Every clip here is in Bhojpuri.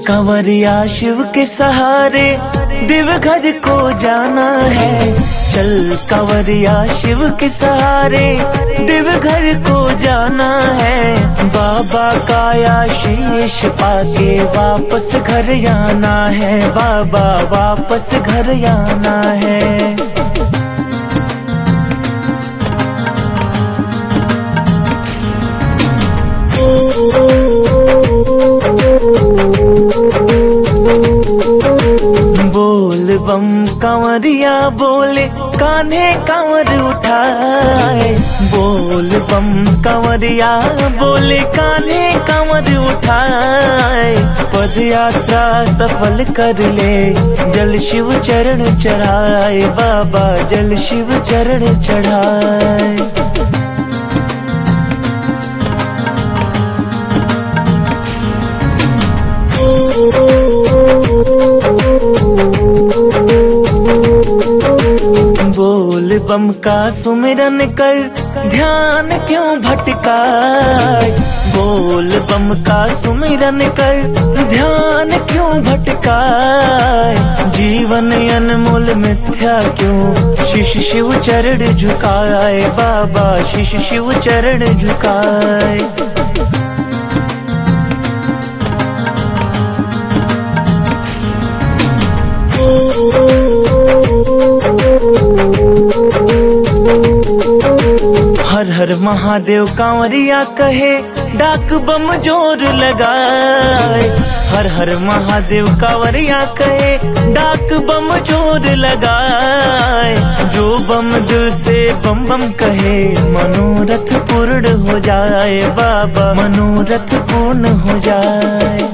कंवरिया शिव के सहारे देवघर को जाना है। चल कंवरिया शिव के सहारे देवघर को जाना है। बाबा का आशीष पाके वापस घर आना है। बाबा वापस घर आना है। बोल बम कंवरिया बोले कान्हे कंवर उठाए। बोल बम कंवरिया बोले कान्हे कंवर उठाए। पद यात्रा सफल कर ले जल शिव चरण चढ़ाए। बाबा जल शिव चरण चढ़ाए। बोल बम का सुमिरन कर ध्यान क्यों भटकाए। बोल बम का सुमिरन कर ध्यान क्यों भटकाए। जीवन अनमोल मिथ्या क्यों शिश शिव चरण झुकाए। बाबा शिश शिव चरण झुकाए। हर हर महादेव कांवरिया कहे डाक बम जोर लगाए। हर हर महादेव कांवरिया कहे डाक बम जोर लगाए। जो बम दिल से बम बम कहे मनोरथ पूर्ण हो जाए। बाबा मनोरथ पूर्ण हो जाए।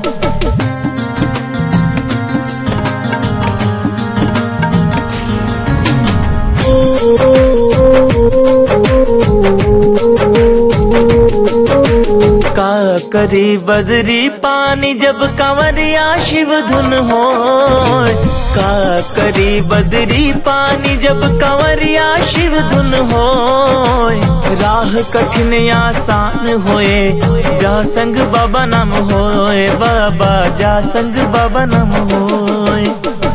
का करी बदरी पानी जब कंवरिया शिव धुन हो। का करी बदरी पानी जब कंवरिया शिव धुन हो। राह कठिन आसान होए जा संग बाबा नाम होए। बाबा जा संग बाबा नाम होए।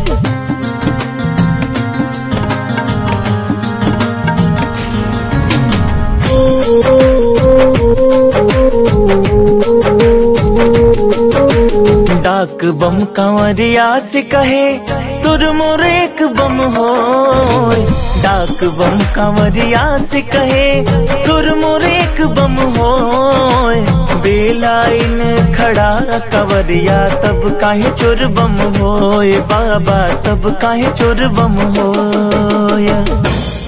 डाक बम कंवरिया से कहे तुर मोर एक बम हो। डाक बम कंवरिया से कहे तुर मोर एक बम हो। बेलाइन खड़ा कंवरिया तब काहे चोर बम होए। बाबा तब काहे चोर बम होए।